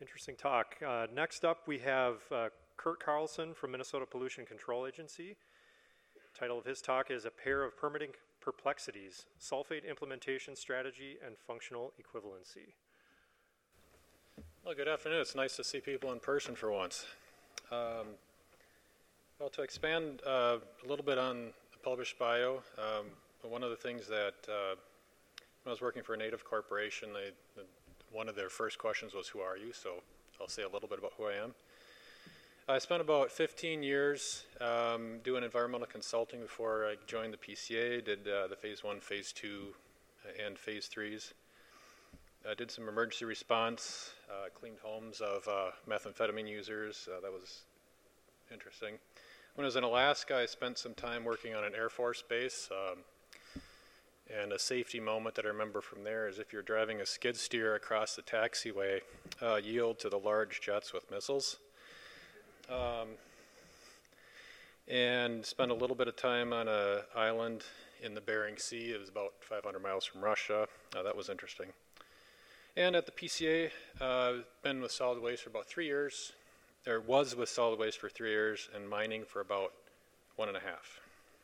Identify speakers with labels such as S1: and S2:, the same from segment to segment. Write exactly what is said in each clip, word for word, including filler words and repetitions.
S1: Interesting talk. Uh, next up, we have uh, Kurt Carlson from Minnesota Pollution Control Agency. Title of his talk is A Pair of Permitting Perplexities, Sulfate Implementation Strategy and Functional Equivalency.
S2: Well, good afternoon. It's nice to see people in person for once. Um, well, to expand uh, a little bit on the published bio, um, one of the things that uh, when I was working for a native corporation, they, the, one of their first questions was, who are you? So I'll say a little bit about who I am. I spent about fifteen years um, doing environmental consulting before I joined the P C A, did uh, the phase one, phase two, and phase threes. I did some emergency response, uh, cleaned homes of uh, methamphetamine users. Uh, that was interesting. When I was in Alaska, I spent some time working on an Air Force base. Um, and a safety moment that I remember from there is if you're driving a skid steer across the taxiway, uh, yield to the large jets with missiles. Um, and spent a little bit of time on an island in the Bering Sea. It was about five hundred miles from Russia. Uh, that was interesting. And at the P C A, uh, been with solid waste for about three years. There was with solid waste for three years and mining for about one and a half.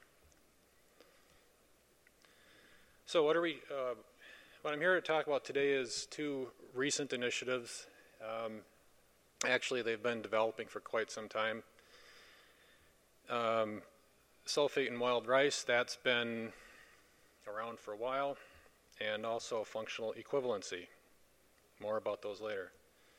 S2: So what are we, uh, what I'm here to talk about today is two recent initiatives. Um, actually, they've been developing for quite some time. Um, sulfate in wild rice, that's been around for a while, and also functional equivalency. More about those later.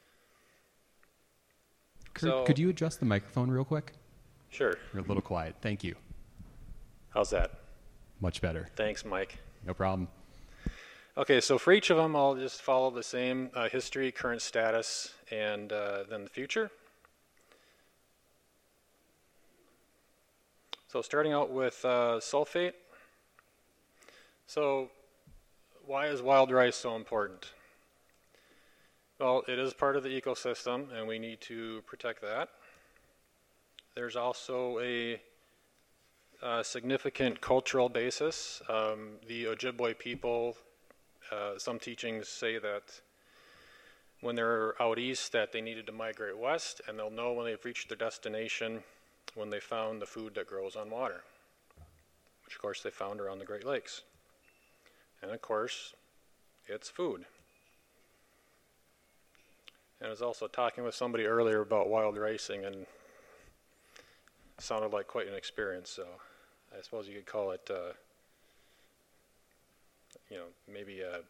S3: Kurt,
S2: so,
S3: could you adjust the microphone real quick?
S2: Sure.
S3: You're a little quiet. Thank you.
S2: How's that?
S3: Much better.
S2: Thanks, Mike.
S3: No problem.
S2: Okay, so for each of them, I'll just follow the same uh, history, current status, and uh, then the future. So starting out with uh, sulfate. So why is wild rice so important? Well, it is part of the ecosystem, and we need to protect that. There's also a, a significant cultural basis. Um, the Ojibwe people, uh, some teachings say that when they're out east that they needed to migrate west, and they'll know when they've reached their destination when they found the food that grows on water, which of course they found around the Great Lakes. And of course, it's food. And I was also talking with somebody earlier about wild ricing, and it sounded like quite an experience. So I suppose you could call it, uh, you know, maybe a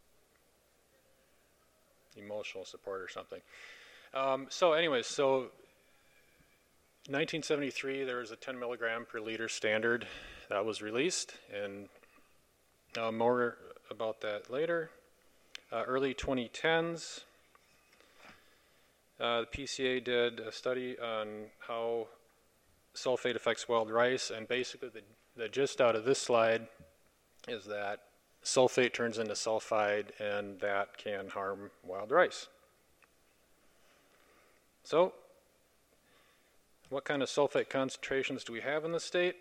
S2: emotional support or something. Um, so anyways, so nineteen seventy-three, there was a ten milligram per liter standard that was released, and uh, more about that later. Uh, early twenty tens. Uh, the P C A did a study on how sulfate affects wild rice, and basically the, the gist out of this slide is that sulfate turns into sulfide, and that can harm wild rice. So, what kind of sulfate concentrations do we have in the state?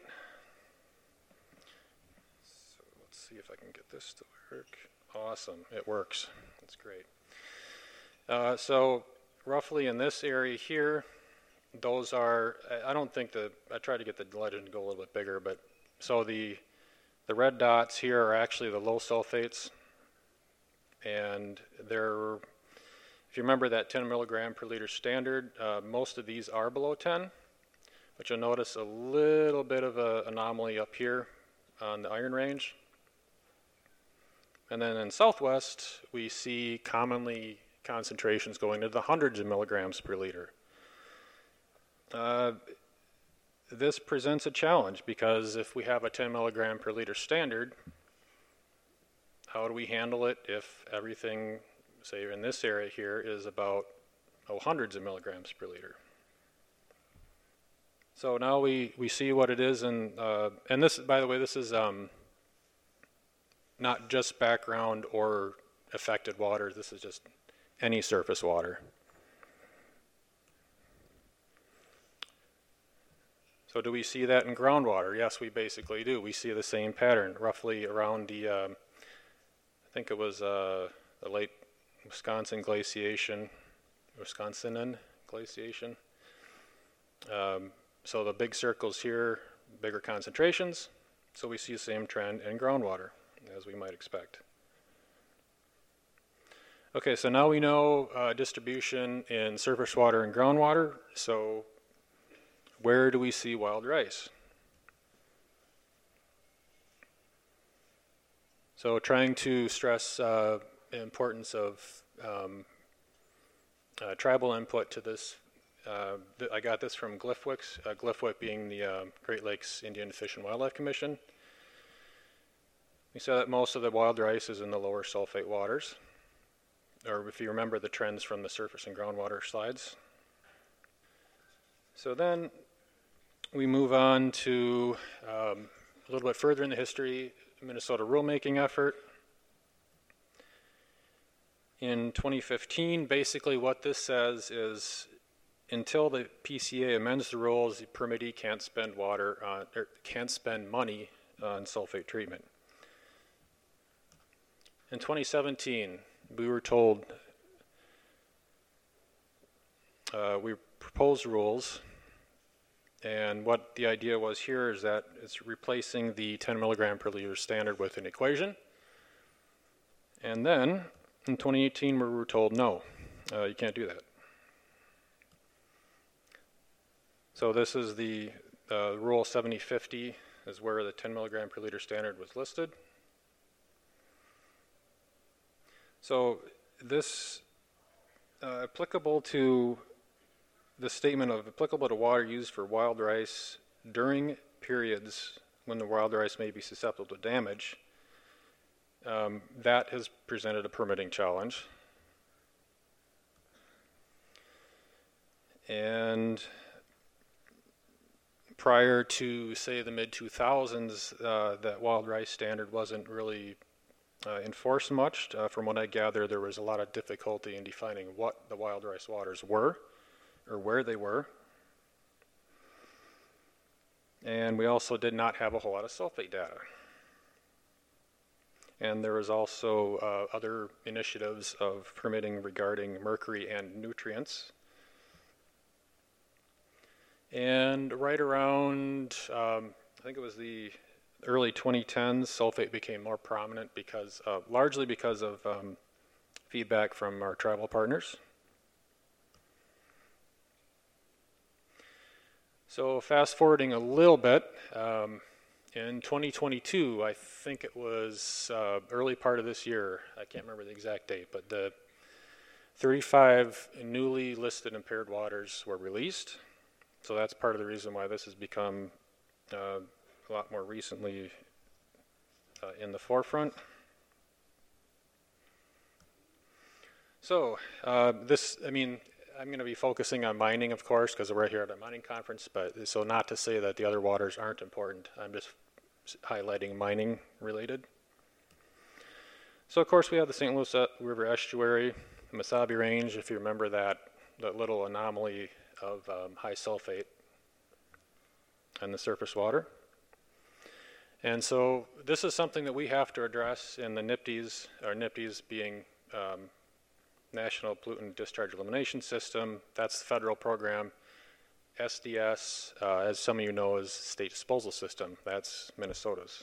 S2: So let's see if I can get this to work. Awesome, it works. That's great. Uh, so. Roughly in this area here, those are, I don't think the, I tried to get the legend to go a little bit bigger, but so the the red dots here are actually the low sulfates, and they're, if you remember that ten milligram per liter standard, uh, most of these are below ten, but you'll notice a little bit of an anomaly up here on the Iron Range. And then in Southwest, we see commonly concentrations going to the hundreds of milligrams per liter. Uh, this presents a challenge because if we have a ten milligram per liter standard, how do we handle it if everything, say in this area here, is about oh, hundreds of milligrams per liter? So now we, we see what it is, and uh, and this, by the way, this is um, not just background or affected water. This is just any surface water. So do we see that in groundwater? Yes, we basically do. We see the same pattern, roughly around the, um, I think it was uh, the late Wisconsin glaciation. Wisconsin glaciation. Um, so the big circles here, bigger concentrations. So we see the same trend in groundwater, as we might expect. Okay, so now we know uh, distribution in surface water and groundwater. So where do we see wild rice? So trying to stress uh, the importance of um, uh, tribal input to this. Uh, th I got this from GLFWIC, uh, GLFWIC being the uh, Great Lakes Indian Fish and Wildlife Commission. We saw that most of the wild rice is in the lower sulfate waters, or if you remember the trends from the surface and groundwater slides. So then we move on to um, a little bit further in the history, Minnesota rulemaking effort. In twenty fifteen, basically what this says is until the P C A amends the rules, the permittee can't spend water on, or can't spend money on sulfate treatment. In twenty seventeen, we were told, uh, we proposed rules, and what the idea was here is that it's replacing the ten milligram per liter standard with an equation. And then in twenty eighteen, we were told, no, uh, you can't do that. So this is the uh, Rule seventy fifty is where the ten milligram per liter standard was listed. So this uh, applicable to the statement of applicable to water used for wild rice during periods when the wild rice may be susceptible to damage, um, that has presented a permitting challenge. And prior to, say, the mid two thousands, uh, that wild rice standard wasn't really uh, enforced much. Uh, from what I gather, there was a lot of difficulty in defining what the wild rice waters were or where they were. And we also did not have a whole lot of sulfate data. And there was also uh, other initiatives of permitting regarding mercury and nutrients. And right around, um, I think it was the early twenty tens, sulfate became more prominent because, uh, largely because of um, feedback from our tribal partners. So fast forwarding a little bit, um, in twenty twenty-two, I think it was uh, early part of this year, I can't remember the exact date, but the thirty-five newly listed impaired waters were released. So that's part of the reason why this has become uh, a lot more recently uh, in the forefront. So uh, this, I mean, I'm going to be focusing on mining, of course, because we're here at a mining conference, but so not to say that the other waters aren't important. I'm just highlighting mining related. So of course we have the Saint Louis River Estuary, the Mesabi Range, if you remember that, that little anomaly of um, high sulfate in the surface water. And so this is something that we have to address in the N I P Ds, or N I P Ds being um, National Pollutant Discharge Elimination System. That's the federal program. S D S, uh, as some of you know, is State Disposal System. That's Minnesota's.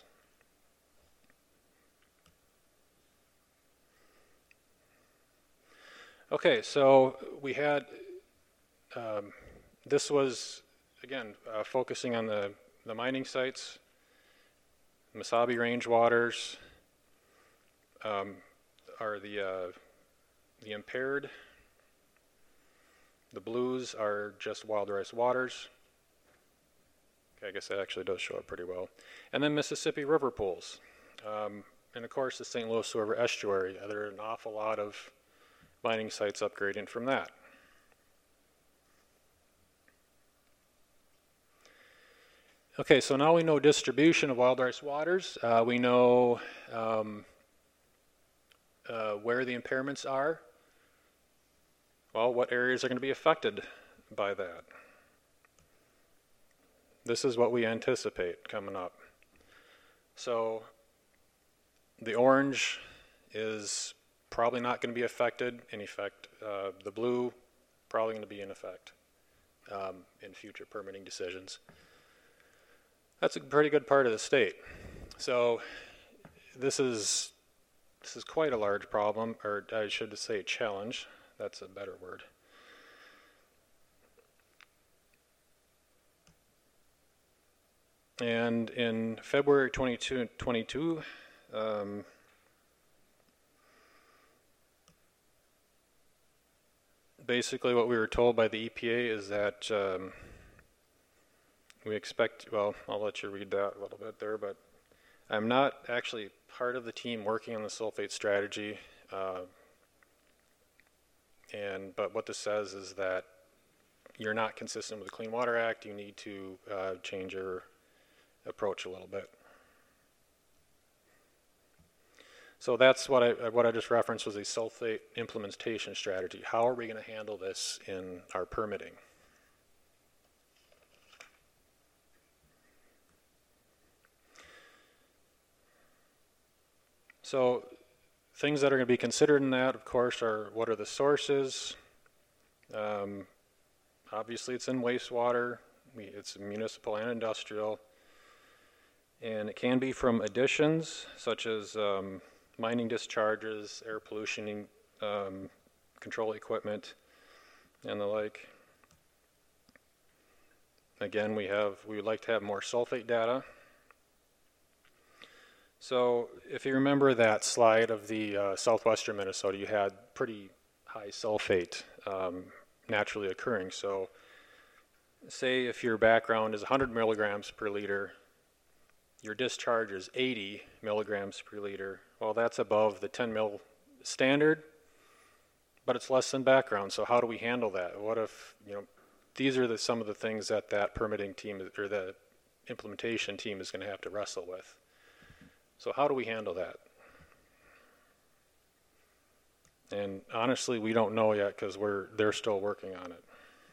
S2: Okay, so we had, um, this was, again, uh, focusing on the, the mining sites, Mesabi Range waters um, are the, uh, the impaired. The blues are just wild rice waters. Okay, I guess that actually does show up pretty well. And then Mississippi River pools. Um, and of course the Saint Louis River Estuary. There are an awful lot of mining sites upgrading from that. Okay, so now we know distribution of wild rice waters. Uh, we know um, uh, where the impairments are. Well, what areas are going to be affected by that? This is what we anticipate coming up. So the orange is probably not going to be affected. In effect, uh, the blue probably going to be in effect um, in future permitting decisions. That's a pretty good part of the state. So this is this is quite a large problem, or I should say challenge. That's a better word. And in February twenty twenty-two, um, basically what we were told by the E P A is that um, we expect, well, I'll let you read that a little bit there, but I'm not actually part of the team working on the sulfate strategy. Uh, and but what this says is that you're not consistent with the Clean Water Act. You need to uh, change your approach a little bit. So that's what I what I just referenced was a sulfate implementation strategy. How are we going to handle this in our permitting? So things that are going to be considered in that, of course, are what are the sources? Um, obviously, it's in wastewater. We, it's municipal and industrial. And it can be from additions, such as um, mining discharges, air pollution um, control equipment, and the like. Again, we have we would like to have more sulfate data. So if you remember that slide of the uh, southwestern Minnesota, you had pretty high sulfate um, naturally occurring. So say if your background is one hundred milligrams per liter, your discharge is eighty milligrams per liter. Well, that's above the ten mil standard, but it's less than background. So how do we handle that? What if, you know, these are the, some of the things that that permitting team or the implementation team is going to have to wrestle with. So how do we handle that? And honestly, we don't know yet because we're they're still working on it.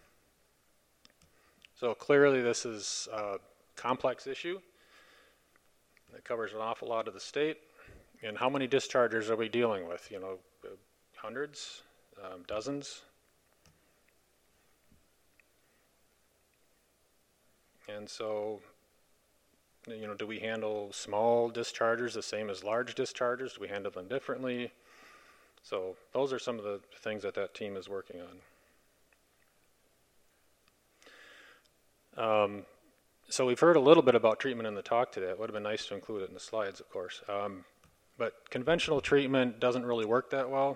S2: So clearly, this is a complex issue. It covers an awful lot of the state. And how many dischargers are we dealing with? You know, hundreds, um, dozens. And so, you know, do we handle small dischargers the same as large dischargers? Do we handle them differently? So those are some of the things that that team is working on. Um, so we've heard a little bit about treatment in the talk today. It would have been nice to include it in the slides, of course. Um, but conventional treatment doesn't really work that well.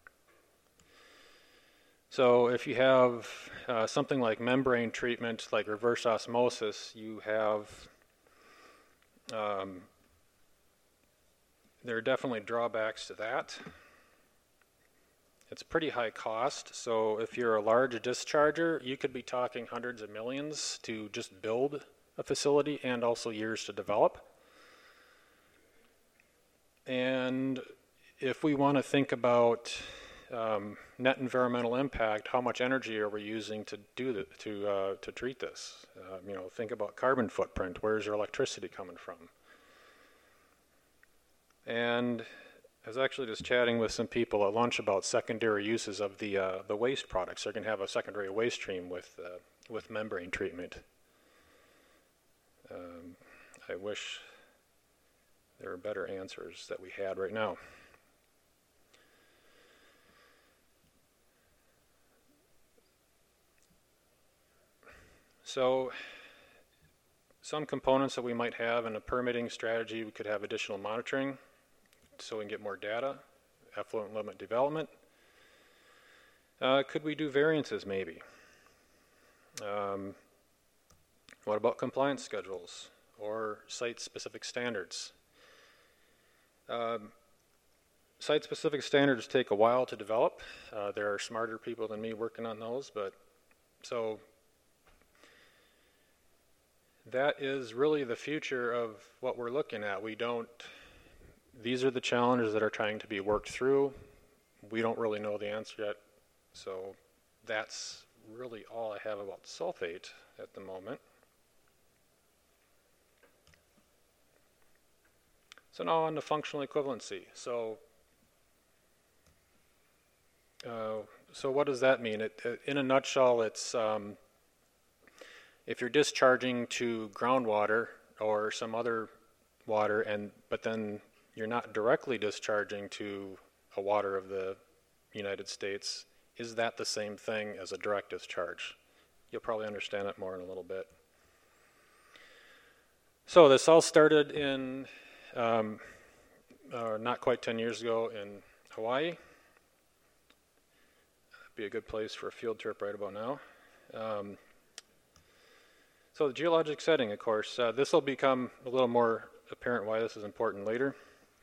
S2: So if you have uh, something like membrane treatment, like reverse osmosis, you have, um, there are definitely drawbacks to that. It's pretty high cost, so if you're a large discharger, you could be talking hundreds of millions to just build a facility and also years to develop. And if we want to think about um, net environmental impact, how much energy are we using to do the, to uh, to treat this? Uh, you know, think about carbon footprint. Where's your electricity coming from? And I was actually just chatting with some people at lunch about secondary uses of the uh, the waste products. They're going to have a secondary waste stream with uh, with membrane treatment. Um, I wish there were better answers that we had right now. So some components that we might have in a permitting strategy, we could have additional monitoring so we can get more data, effluent limit development. Uh, could we do variances maybe? Um, what about compliance schedules or site-specific standards? Um, site-specific standards take a while to develop. Uh, there are smarter people than me working on those, but so that is really the future of what we're looking at. We don't, these are the challenges that are trying to be worked through. We don't really know the answer yet. So that's really all I have about sulfate at the moment. So now on to functional equivalency. So uh, so what does that mean? It, it, in a nutshell, it's um, if you're discharging to groundwater or some other water, and but then you're not directly discharging to a water of the United States, is that the same thing as a direct discharge? You'll probably understand it more in a little bit. So this all started in um, uh, not quite ten years ago in Hawaii. Be a good place for a field trip right about now. Um, so the geologic setting, of course, uh, this will become a little more apparent why this is important later.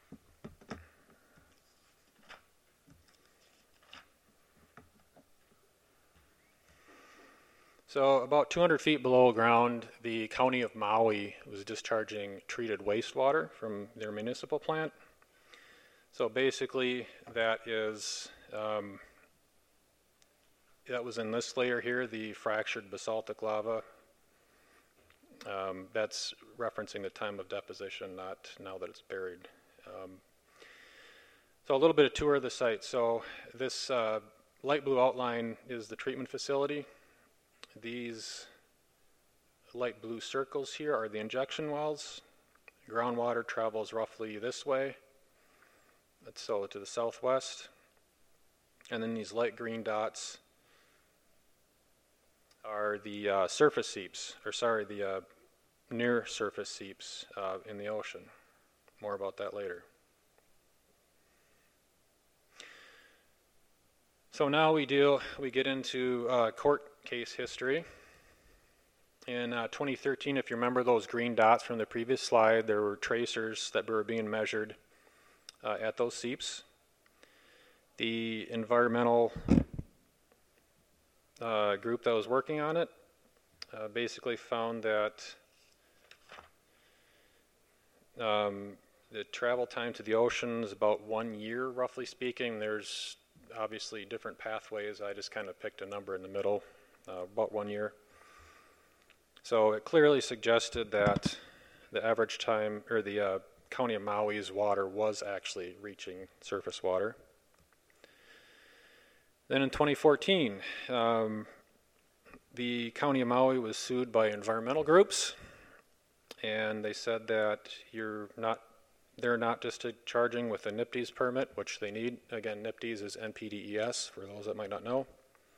S2: So about two hundred feet below ground, the county of Maui was discharging treated wastewater from their municipal plant. So basically that is, um, that was in this layer here, the fractured basaltic lava. Um, that's referencing the time of deposition, not now that it's buried. Um, so a little bit of tour of the site. So this uh, light blue outline is the treatment facility. These light blue circles here are the injection wells. Groundwater travels roughly this way, that's so to the southwest. And then these light green dots are the uh, surface seeps, or sorry, the uh, near surface seeps uh, in the ocean. More about that later. So now we deal, we get into uh, court case history. In uh, twenty thirteen, if you remember those green dots from the previous slide, there were tracers that were being measured uh, at those seeps. The environmental uh, group that was working on it uh, basically found that um, the travel time to the ocean is about one year, roughly speaking. There's obviously different pathways. I just kind of picked a number in the middle, uh, about one year. So it clearly suggested that the average time, or the uh, county of Maui's water was actually reaching surface water. Then in twenty fourteen, um, the county of Maui was sued by environmental groups, and they said that you're not, they're not discharging with a N P D E S permit, which they need. Again, N P D E S is N P D E S, for those that might not know.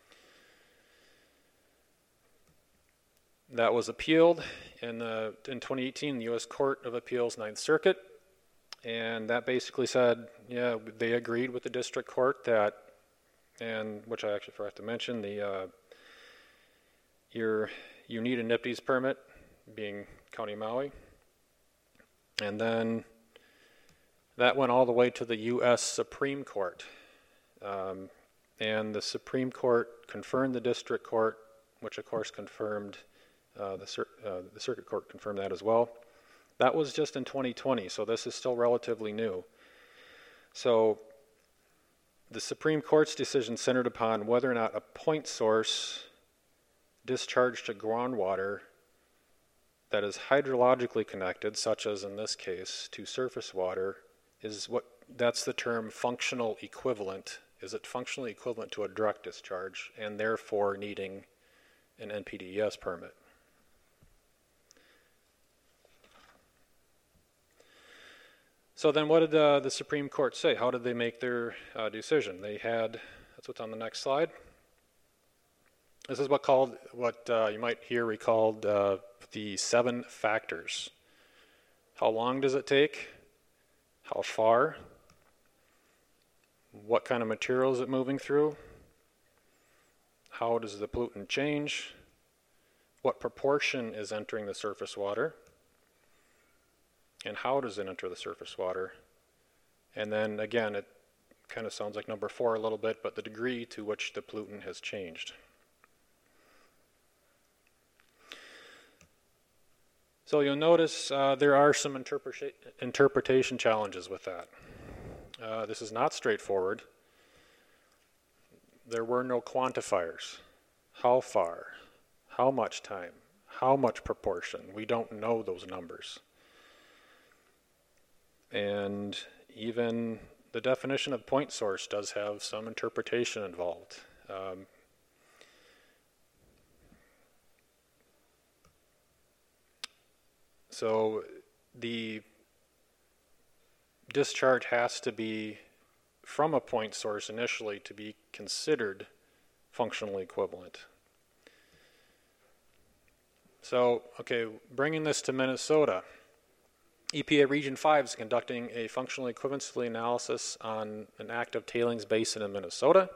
S2: That was appealed in, the, in twenty eighteen, the U S Court of Appeals Ninth Circuit, and that basically said, yeah, they agreed with the district court that, and which I actually forgot to mention, the uh, you're, you need a N P D E S permit, being County of Maui, and then that went all the way to the U S Supreme Court, um, and the Supreme Court confirmed the district court, which of course confirmed Uh, the, cir uh, the circuit court confirmed that as well. That was just in twenty twenty, so this is still relatively new. So the Supreme Court's decision centered upon whether or not a point source discharged to groundwater that is hydrologically connected, such as in this case to surface water, is what, that's the term functional equivalent. Is it functionally equivalent to a direct discharge, and therefore needing an N P D E S permit? So then what did uh, the Supreme Court say? How did they make their uh, decision? They had, that's what's on the next slide. This is what called, what uh, you might hear recalled uh, the seven factors. How long does it take? How far? What kind of material is it moving through? How does the pollutant change? What proportion is entering the surface water? And how does it enter the surface water? And then again, it kind of sounds like number four a little bit, but the degree to which the pollutant has changed. So you'll notice uh, there are some interpreta- interpretation challenges with that. Uh, this is not straightforward. There were no quantifiers. How far? How much time? How much proportion? We don't know those numbers. And even the definition of point source does have some interpretation involved. Um, so the discharge has to be from a point source initially to be considered functionally equivalent. So, okay, bringing this to Minnesota, E P A Region five is conducting a functional equivalency analysis on an active tailings basin in Minnesota.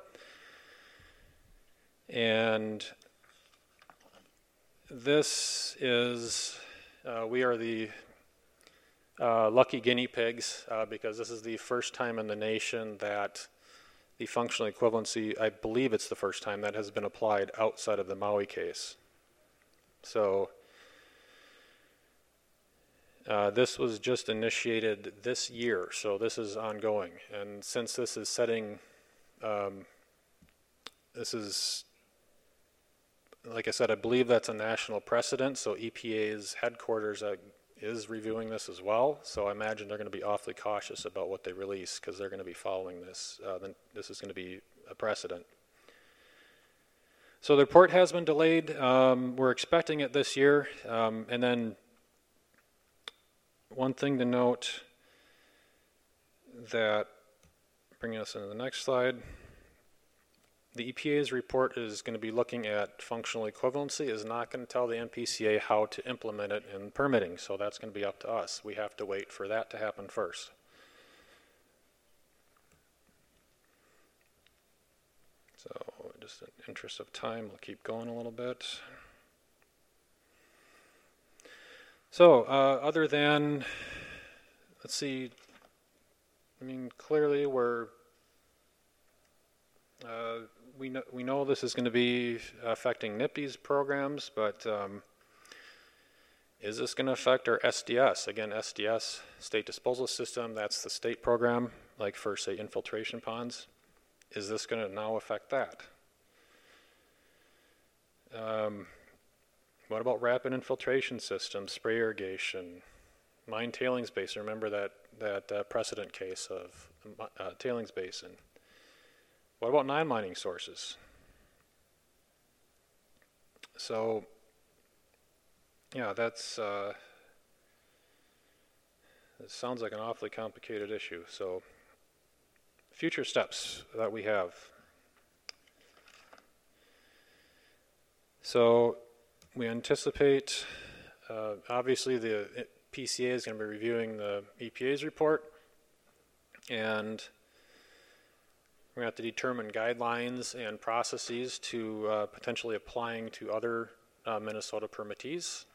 S2: And this is, uh, we are the uh, lucky guinea pigs uh, because this is the first time in the nation that the functional equivalency, I believe it's the first time that has been applied outside of the Maui case. So uh, this was just initiated this year, so this is ongoing. And since this is setting, um, this is, like I said, I believe that's a national precedent, so E P A's headquarters uh, is reviewing this as well. So I imagine they're going to be awfully cautious about what they release because they're going to be following this. Uh, then this is going to be a precedent. So the report has been delayed. Um, we're expecting it this year. Um, and then one thing to note that, bringing us into the next slide, the E P A's report is going to be looking at functional equivalency, is not going to tell the M P C A how to implement it in permitting. So that's going to be up to us. We have to wait for that to happen first. So just in the interest of time, we'll keep going a little bit. So uh, other than, let's see, I mean, clearly we're, uh, we know, we know this is going to be affecting N I P Y's programs, but um, is this going to affect our S D S? Again, S D S, State Disposal System, that's the state program, like for, say, infiltration ponds. Is this going to now affect that? Um, what about rapid infiltration systems, spray irrigation, mine tailings basin? Remember that, that uh, precedent case of uh, tailings basin. What about non-mining sources? So, yeah, that's, uh, it sounds like an awfully complicated issue. So, future steps that we have. So we anticipate, uh, obviously the P C A is going to be reviewing the E P A's report, and we're going to have to determine guidelines and processes to uh, potentially applying to other uh, Minnesota permittees.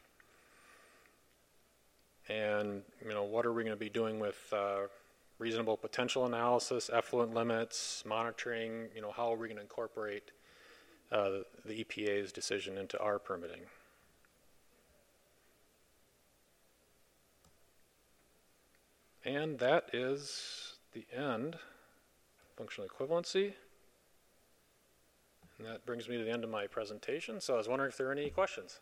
S2: And, you know, what are we going to be doing with uh, reasonable potential analysis, effluent limits, monitoring, you know, how are we going to incorporate uh, the E P A's decision into our permitting? And that is the end, functional equivalency. And that brings me to the end of my presentation. So I was wondering if there are any questions.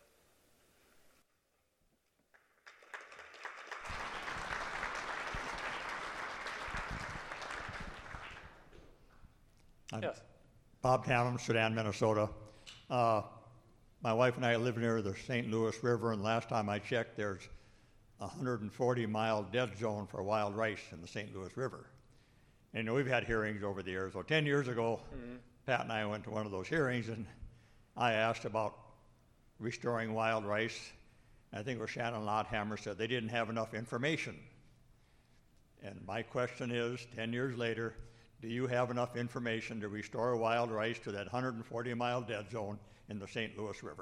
S4: I'm
S2: Yes.
S4: Bob Tannum, Sedan, Minnesota. Uh, my wife and I live near the Saint Louis River, and last time I checked, there's a one hundred forty mile dead zone for wild rice in the Saint Louis River. And you know, we've had hearings over the years. So ten years ago, mm-hmm. Pat and I went to one of those hearings, and I asked about restoring wild rice. I think it was Shannon Lothammer said they didn't have enough information. And my question is, ten years later, do you have enough information to restore wild rice to that one hundred forty mile dead zone in the Saint Louis River?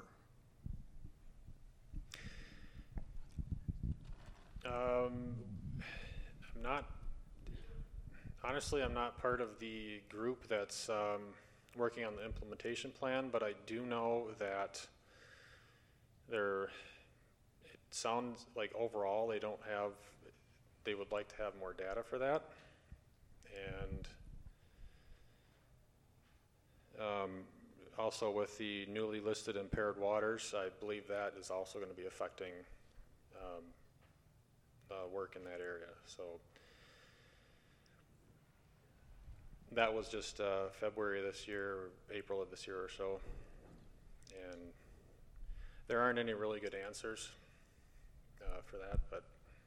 S2: Um, I'm not, honestly, I'm not part of the group that's um, working on the implementation plan, but I do know that there, it sounds like overall they don't have, they would like to have more data for that. And um, also with the newly listed impaired waters, I believe that is also going to be affecting um, uh, work in that area. So that was just uh, February this year, or April of this year or so. And there aren't any really good answers uh, for that, but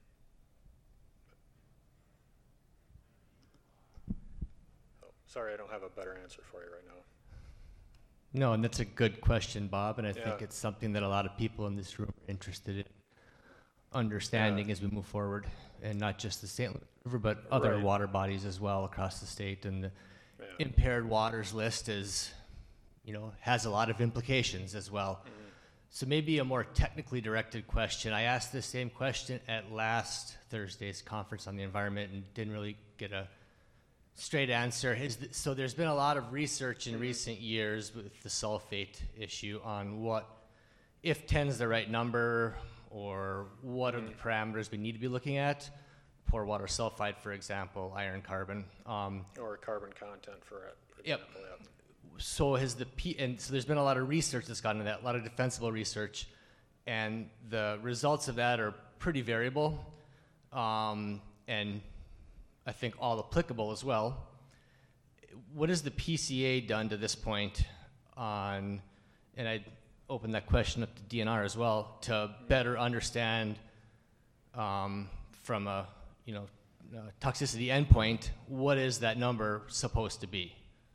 S2: oh, sorry, I don't have a better answer for you right now.
S5: No, and that's a good question, Bob, and I think
S2: Yeah.
S5: it's something that a lot of people in this room are interested in understanding
S2: Yeah.
S5: as we move forward, and not just the Saint Louis River, but other
S2: Right.
S5: water bodies as well across the state. And the
S2: Yeah.
S5: impaired waters list is, you know, has a lot of implications as well.
S2: Mm-hmm.
S5: So maybe a more technically directed question. I asked the same question at last Thursday's conference on the environment and didn't really get a straight answer. Is th- so there's been a lot of research in recent years with the sulfate issue on what, if ten is the right number, or what are the parameters we need to be looking at. Poor water sulfide, for example, iron carbon. Um,
S2: Or carbon content for it, for
S5: Yep.
S2: example. Yeah.
S5: so has the P, and so there's been a lot of research that's gone into that, a lot of defensible research, and the results of that are pretty variable, um, and I think all applicable as well. What has the P C A done to this point on, and I open that question up to D N R as well, to better understand um, from a, you know, uh, toxicity endpoint, what is that number supposed to be?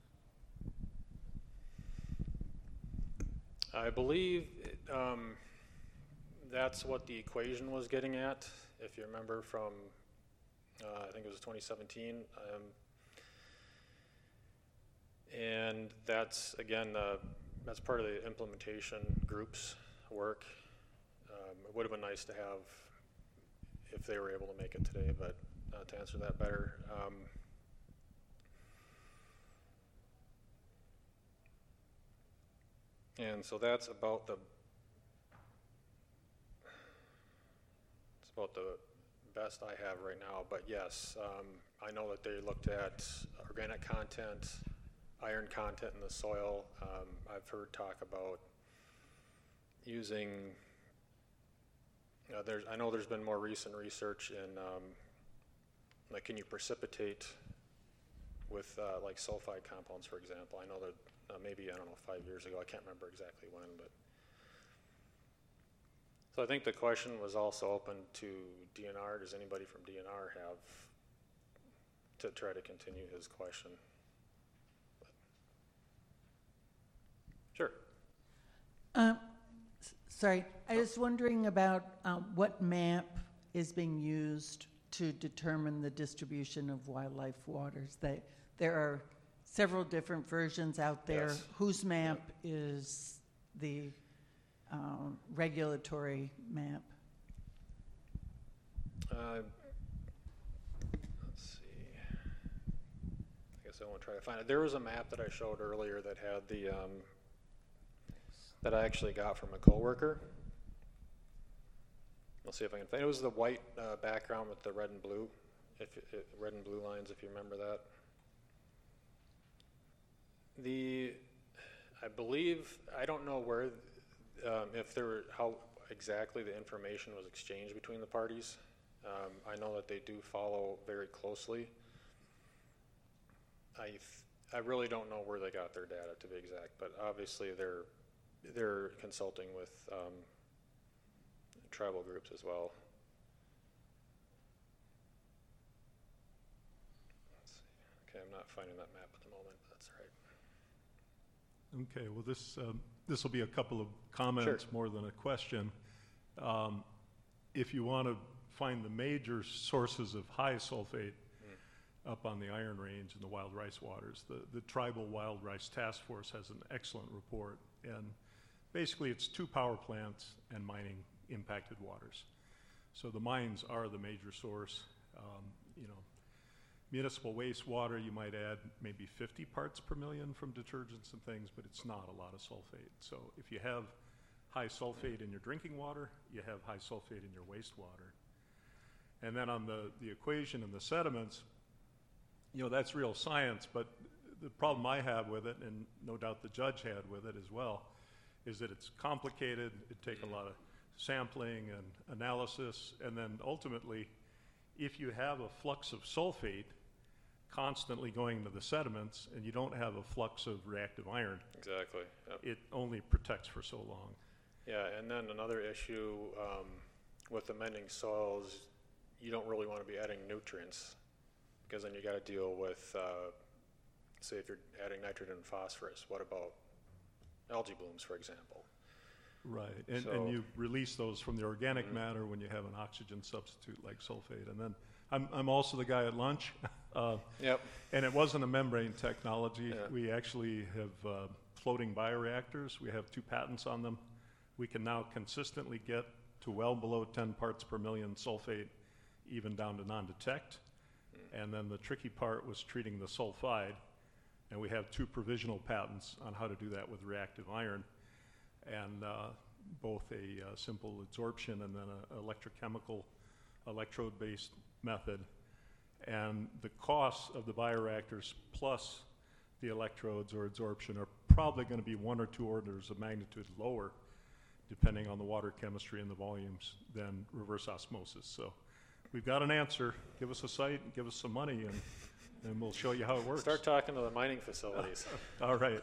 S2: I believe um, that's what the equation was getting at, if you remember from, uh, I think it was twenty seventeen. Um, and that's, again, uh, that's part of the implementation group's work. Um, it would have been nice to have if they were able to make it today, but uh, to answer that better. Um, And so that's about the, it's about the best I have right now, but yes, um, I know that they looked at organic content, iron content in the soil. Um, I've heard talk about using, uh, there's, I know there's been more recent research in, um, like, can you precipitate with uh, like sulfide compounds, for example. I know that uh, maybe, I don't know, five years ago, I can't remember exactly when, but. So I think the question was also open to D N R. Does anybody from D N R have, to try to continue his question? But. Sure.
S6: Um, s- Sorry, I was wondering about uh, what map is being used to determine the distribution of wildlife waters. They, there are several different versions out there.
S2: Yes.
S6: Whose map is the um, regulatory map?
S2: Uh, let's see. I guess I won't try to find it. There was a map that I showed earlier that had the, um, that I actually got from a coworker. I'll see if I can find it. It was the white uh, background with the red and blue, if it, it, red and blue lines, if you remember that. The, I believe, I don't know where, um, if there were, how exactly the information was exchanged between the parties. Um, I know that they do follow very closely. I, th- I really don't know where they got their data, to be exact, but obviously they're, they're consulting with um, tribal groups as well. Let's see. Okay, I'm not finding that map at the moment, but that's all right.
S7: Okay, well, this, um, this will be a couple of comments more than a question. Um, If you want to find the major sources of high sulfate up on the Iron Range and the wild rice waters, the, the Tribal Wild Rice Task Force has an excellent report. And basically, it's two power plants and mining impacted waters. So the mines are the major source. Um, you know, municipal wastewater, you might add maybe fifty parts per million from detergents and things, but it's not a lot of sulfate. So if you have high sulfate in your drinking water, you have high sulfate in your wastewater. And then on the, the equation and the sediments, you know, that's real science, but the problem I have with it, and no doubt the judge had with it as well, is that it's complicated. It takes a lot of sampling and analysis, and then ultimately, if you have a flux of sulfate, constantly going to the sediments and you don't have a flux of reactive iron,
S2: Exactly. Yep.
S7: it only protects for so long.
S2: Yeah, and then another issue um, with amending soils, you don't really want to be adding nutrients because then you got to deal with, uh, say, if you're adding nitrogen and phosphorus, what about algae blooms, for example?
S7: Right, and,
S2: So-
S7: and you release those from the organic matter when you have an oxygen substitute like sulfate. And then I'm, I'm also the guy at lunch. uh,
S2: Yep.
S7: And it wasn't a membrane technology.
S2: Yeah.
S7: We actually have uh, floating bioreactors. We have two patents on them. We can now consistently get to well below ten parts per million sulfate, even down to non-detect. And then the tricky part was treating the sulfide. And we have two provisional patents on how to do that with reactive iron. And uh, both a uh, simple adsorption and then an electrochemical electrode-based method. And the costs of the bioreactors plus the electrodes or adsorption are probably going to be one or two orders of magnitude lower, depending on the water chemistry and the volumes, than reverse osmosis. So we've got an answer. Give us a site, give us some money, and, and we'll show you how it works.
S2: Start talking to the mining facilities.
S7: All right.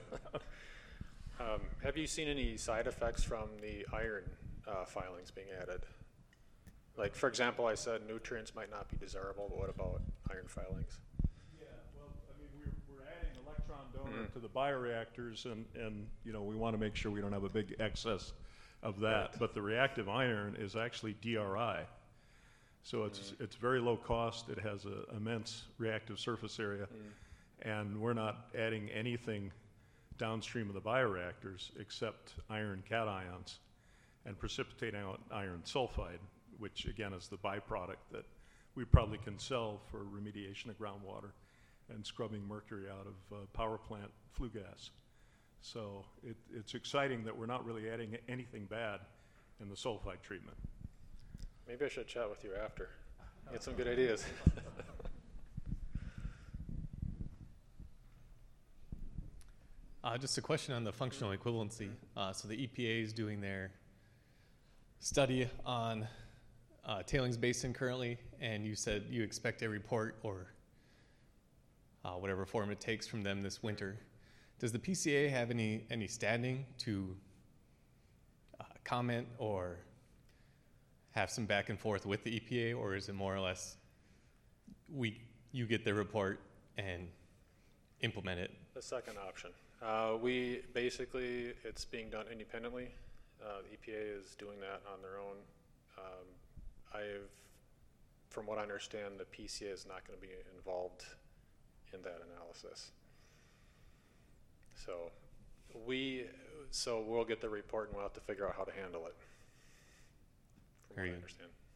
S2: Um, have you seen any side effects from the iron uh, filings being added? Like, for example, I said nutrients might not be desirable, but what about iron filings?
S7: Yeah, well, I mean, we're, we're adding electron donor to the bioreactors, and, and, you know, we want to make sure we don't have a big excess of that.
S2: Right.
S7: But the reactive iron is actually D R I. So it's, it's very low cost. It has an immense reactive surface area. And we're not adding anything downstream of the bioreactors except iron cations and precipitating out iron sulfide, which again is the byproduct that we probably can sell for remediation of groundwater and scrubbing mercury out of uh, power plant flue gas. So it, it's exciting that we're not really adding anything bad in the sulfide treatment.
S2: Maybe I should chat with you after. Get some good ideas.
S8: Uh, just a question on the functional equivalency. Uh, so the E P A is doing their study on uh, tailings basin currently, and you said you expect a report or uh, whatever form it takes from them this winter. Does the P C A have any any standing to uh, comment or have some back and forth with the E P A, or is it more or less we you get the report and implement it?
S2: The second option. Uh, we basically, it's being done independently. Uh, the E P A is doing that on their own. Um, I've, from what I understand, the P C A is not going to be involved in that analysis. So we, so we'll get the report and we'll have to figure out how to handle it. From
S8: Very
S2: what I
S8: good.
S2: understand.